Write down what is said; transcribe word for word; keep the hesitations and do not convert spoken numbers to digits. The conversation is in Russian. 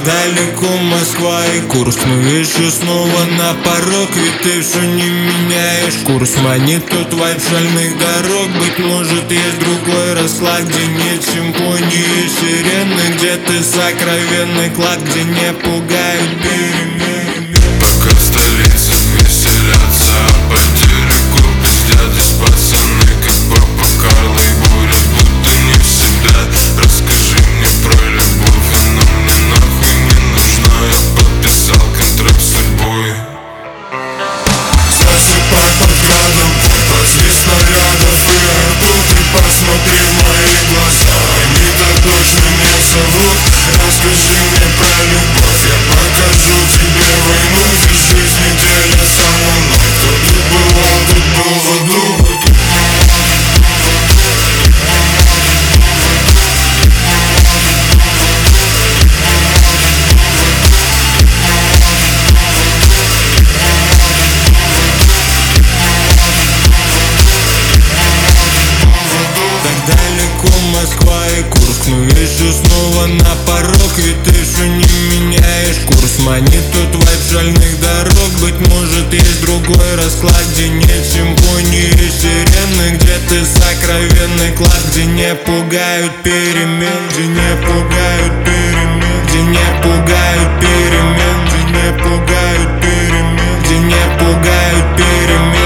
далеко Москва и курс, мы еще снова на порог. Ведь ты все не меняешь курс, манит тут вайб шальных дорог. Быть может есть другой расклад, где нет симфонии сирены, где ты сокровенный клад, где не пугают перемены. Пока в столице веселятся, а по телеку пиздят здесь пацаны, как папа Карло и бурят, будто не всегда. Расскажи мне про любовь, она мне нахуй не нужна. Я подписал контракт с судьбой. Засыпай под градом, возле снарядов и рту. Ты посмотри в мои глаза, они так точно не соврут. Расскажи мне про любовь, я покажу тебе войну. Здесь жизнь неделя со мной. Кто тут бывал, тут был в аду. Далеко Москва и Курск, мы еще снова на порог. Ведь ты все не меняешь курс, манит тут вайб шальных дорог. Быть может есть другой расклад, где нет симфонии сирены, где ты сокровенный клад, где не пугают перемен, где не пугают перемен, где не пугают перемен, где не пугают перемен, где не пугают перемен.